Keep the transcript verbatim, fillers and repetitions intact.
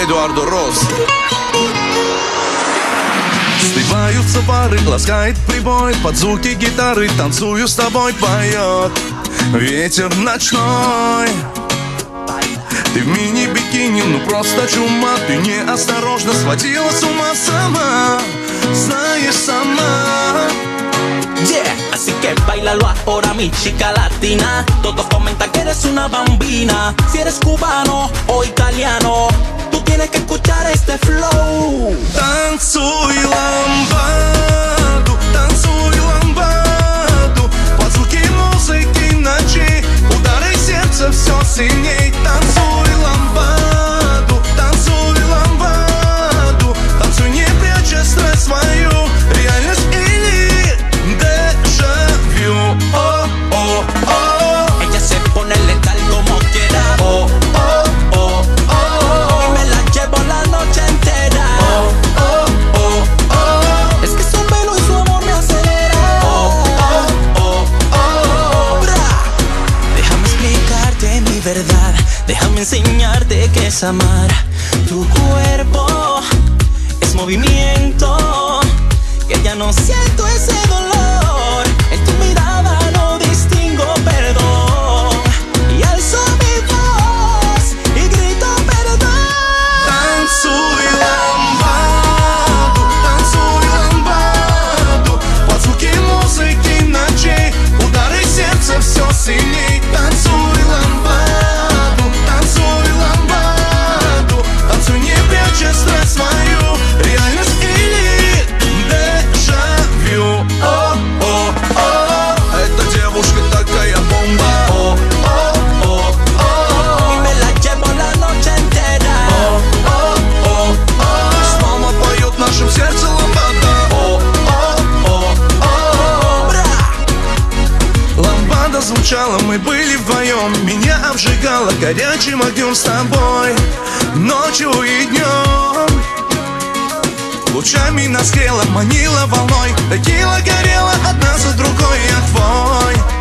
Эдуардо Роз. Сливаются пары, ласкает прибой, под звуки гитары танцую с тобой, поет ветер ночной. Ты в мини-бикини, ну просто чума. Ты неосторожно сводила с ума сама, знаешь сама. Yeah, así que bailalo ahora mi chica latina. Todos comentan que eres una bambina. Si eres cubano o italiano, tú tienes que escuchar este flow. Танцуй ламбаду, танцуй ламбаду, под звуки музыки ночи, удары сердца все сильней. Танцуй ламбаду, танцуй ламбаду, танцуй не пряча стресс свою, реальность или дежавю. О, о, о. Ella se pone letal como quiera. Oh, oh, oh, oh. Y me la llevo la noche entera. Oh, oh, oh, oh. Es que su pelo y su amor me acelera. Oh, oh, oh, oh. Bra. Déjame explicarte mi verdad. Déjame enseñarte que es amar. Tu cuerpo es movimiento. Que ya no siento ese dolor. En tu mirada no distingo perdón. Y alzo mi voz y grito perdón. Танцуй ламбаду, танцуй ламбаду, под звуки музыки ночей, удары сердца все сильней. Танцуй ламбаду, танцуй ламбаду, танцуй не пряча стресс свою, реальность или дежавю. О, о, о. Эта девушка такая бомба. О, о, о, Y о. me la llevo la noche entera. О, о, о, о. Снова поет в нашем сердце ламбада. О, о, о, о. Bra. Ламбада звучала, мы были вдвоем. Меня обжигала горячим огнем с тобой, ночью и днем. Лучами нас грела, манила волной. Текила горела одна за другой, я твой.